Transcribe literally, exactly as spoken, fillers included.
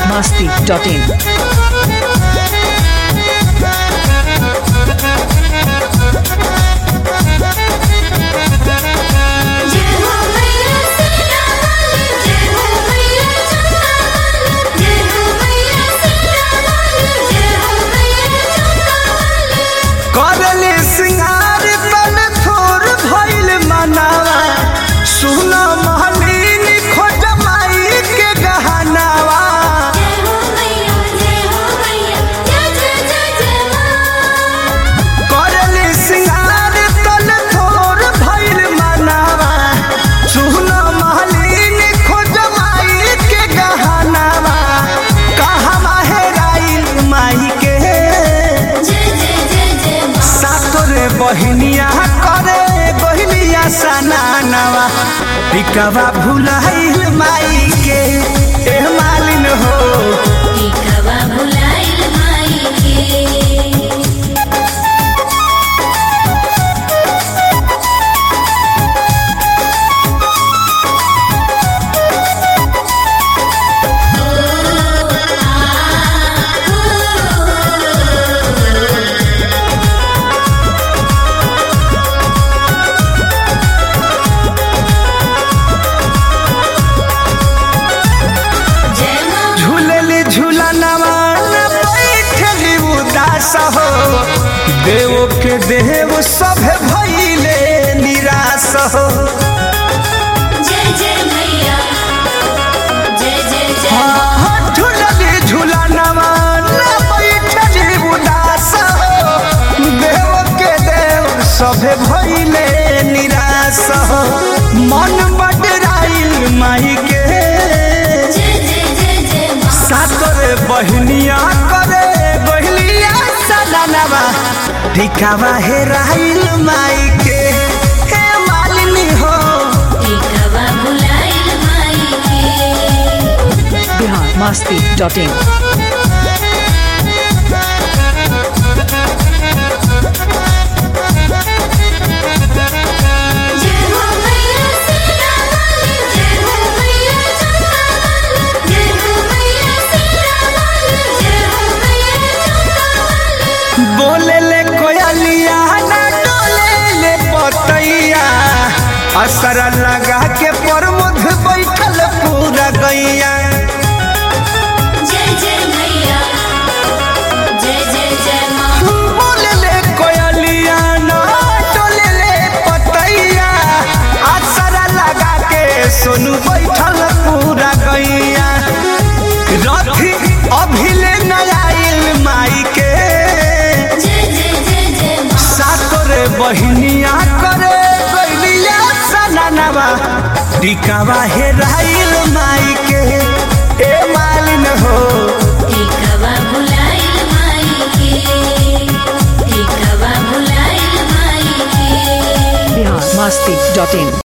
masti dot in. करले सिंगार तन थोर भइल मनावा सुना महलीन खोज माई के गहनावा करले सिंगार तन थोर भइल मनावा सुना महलीन खोज माई के गहनावा कहवा हेराइल माई के बहनिया करे बहनिया सनानवा पिकवा भुलाइल माई के एह मालिन हो पिकवा भुलाइल माई के देव के देव सब भइले निराश हो जय जय मैया जय जय जय झूलली झूला नवान बैठली उदास हो देव के देव सब भइले निराश हो मन बडराइल माई के जय जय जय जय सातरे बहनिया करे बहलिया सदानवा टिकावा हेराइल माई के हे मालिनी हो पिकवा भुलाइल माई के Bihar masti dot in. असर लगा के प्रमोद बैठल पूरा गैया जय जय मैया जय जय जय माँ बोले ले कोयलिया ना डोले ले पतैया असर लगा के सोनू बैठल पूरा गैया रथी अभिले नयाइल माई के जय जय जय जय माँ सातरे बहनिया करे सनानवा टिकावा हेराइल माई के ए मालिन हो पिकवा भुलाइल माई के पिकवा भुलाइल माई के Bihar masti dot in.